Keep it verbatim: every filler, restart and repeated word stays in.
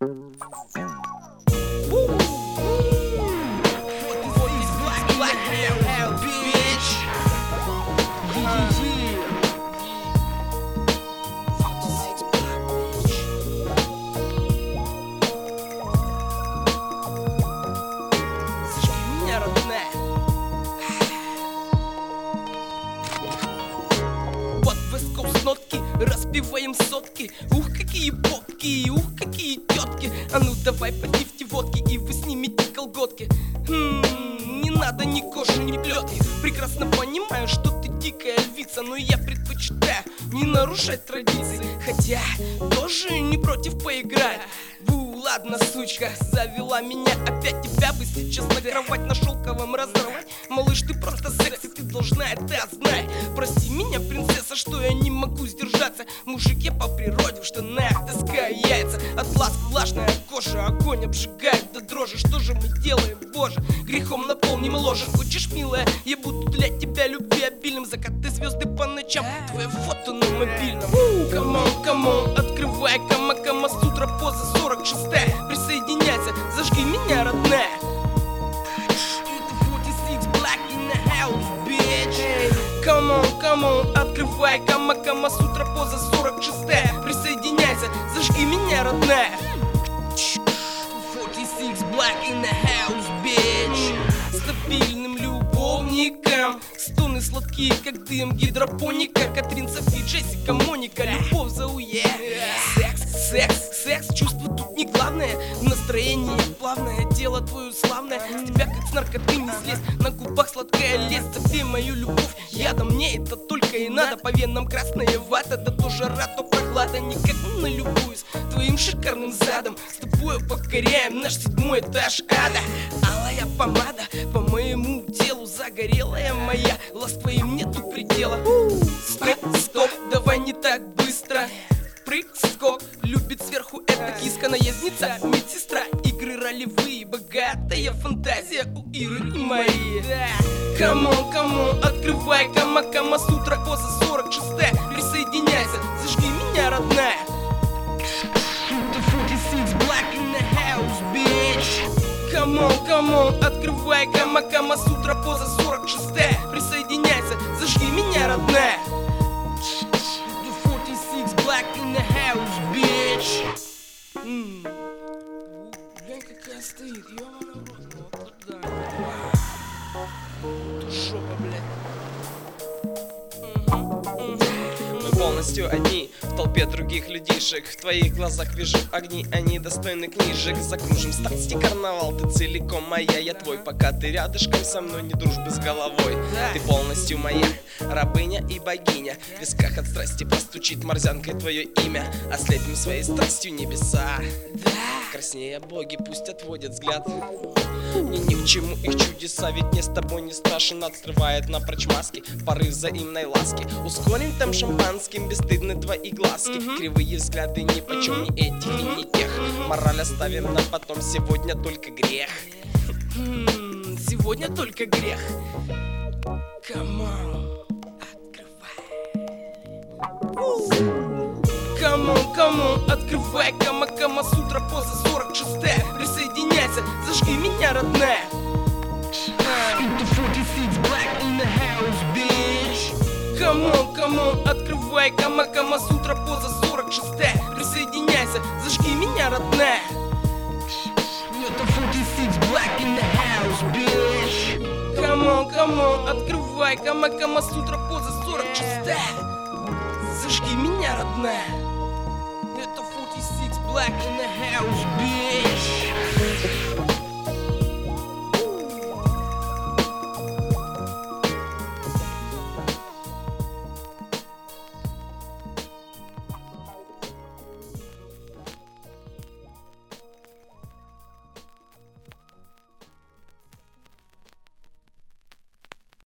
Нотки, распиваем сотки. Ух, какие попки, ух, какие тетки. А ну давай подливьте водки, и вы снимите колготки. Хм, не надо ни кожи, ни плетки. Прекрасно понимаю, что ты дикая львица, но я предпочитаю не нарушать традиции. Хотя тоже не против поиграть. Бу, ладно, сучка, завела меня опять. Тебя бы сейчас на кровать на шелковом разорвать. Малыш, ты просто секси, ты должна это знать. Прости меня, принцесса, что я не могу сдержаться. Мужик я по природе, в штанах таскаю яйца. От ласк влажная кожа, огонь обжигает до дрожи. Что же мы делаем, боже? Грехом наполним ложе. Хочешь, милая, я буду для тебя любви обильным. Закаты звезды по ночам, твое фото на мобильном. Камон, камон, открывай кама, кама сутра, поза сорок шестая. Присоединяйся, зажги меня, родная. Come on, come on, открывай кама, кама сутра, поза сорок шестая. Присоединяйся, зажги меня, родная. сорок шесть Black in the house, bitch. Стабильным любовникам стоны сладкие, как дым гидропоника. Катрин, Софи, Джессика, Моника, любовь за уе. Секс, секс, секс, чувство тут не главное. Настроение плавное, дело твое славное. С тебя как с наркоты не слезть, на губах сладкая лесть. Совей мою любовь ядом, мне это только и надо. По венам красная вата, да то жара, то прохлада. Никак не налюбуюсь твоим шикарным задом. С тобой покоряем наш седьмой этаж ада. Алая помада по моему телу, загорелая моя, ласк твоим нету предела. Стоп, стоп, давай не так быстро. Прыг, скок, любит сверху эта киска, наездница, медсестра. Игры ролевые, богатая фантазия у Иры и Марии. Камон, камон, открывай кама, кама сутра, поза сорок шестая. Присоединяйся, зажги меня, родная. сорок шесть Black in the house, bitch. Камон, камон, открывай кама, кама сутра, поза сорок шестая. Присоединяйся, зажги меня, родная. сорок шесть Black in the house, bitch. Ммм, глянь, какая стоит, ёбаный в рот, вот туда. Тут жопа, блядь. Мы полностью одни в толпе других людишек. В твоих глазах вижу огни, они достойны книжек. Закружим страсти карнавал, ты целиком моя. Я твой, пока ты рядышком со мной, не дружбы с головой. Ты полностью моя, рабыня и богиня. В висках от страсти простучит морзянкой твое имя. Ослепим своей страстью небеса. Краснея боги пусть отводят взгляд. Мне ни к чему их чудеса, ведь мне с тобой не страшен. Открывает напрочь маски, порыв взаимной ласки. Ускорим там шампанским, бесстыдны твои глазки. mm-hmm. Кривые взгляды ни почем, ни этих и ни тех. Мораль оставим на потом, сегодня только грех. mm, Сегодня только грех. Камон, открывай. Камон, камон, открывай кама, кама сутра, поза сорок шестая. Присоединяйся, зажги меня, родная. сорок шесть Black in the house, bitch. Камон, камон, открывай кама, кама сутра, поза сорок шестая. Присоединяйся, зажги меня, родная. сорок шесть Black in the house, bitch. Камон, камон, открывай кама, кама сутра, поза сорок шестая. Зажги меня, родная. Это сорок шесть Black in the house, bitch.